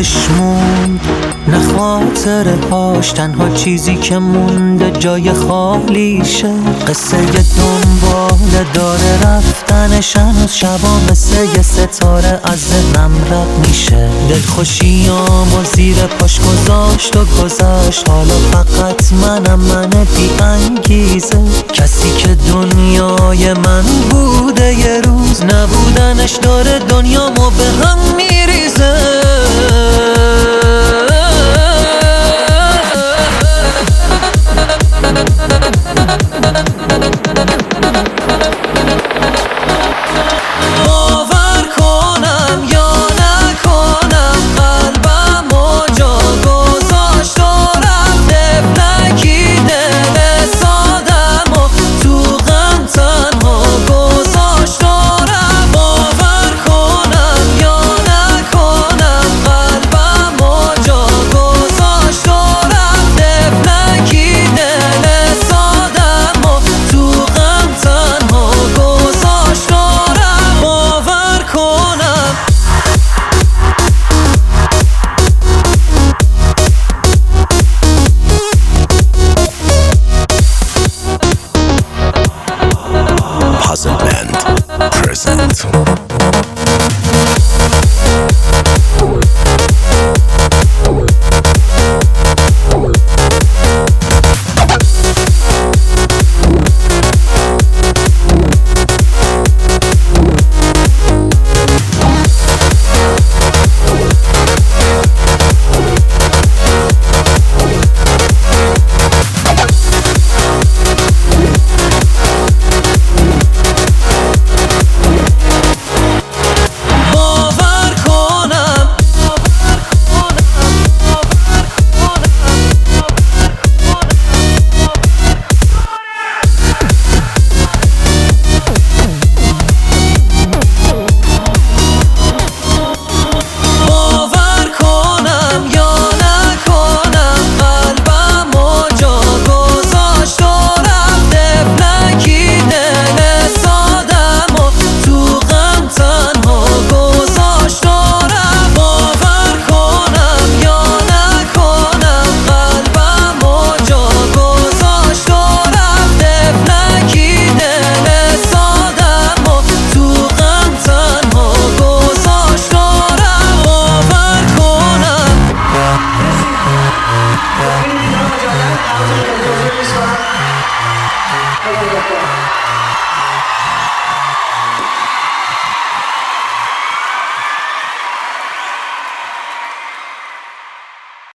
یادش موند نه خاطره هاش، تنها چیزی که مونده جای خالیشه. قصه دنباله داره رفتنش، هنوز شبا مثل یه ستاره از ذهنم رد میشه. دلخوشیامو زیر پاش گذاشت و گذشت، حالا فقط من بی انگیزه. کسی که دنیای من بوده یه روز، نبودنش داره دنیامو به هم میریزه. باور کنم یا نکنم قلبمو جا گذاشت و رفت، نگیده به سادمو تو غم تنها گذاشت و رفت. باور کنم یا نکنم قلبمو جا گذاشت و رفت، نگیده به سادمو تو غم تنها گذاشت و رفت. باور کنم Puzzle Band present.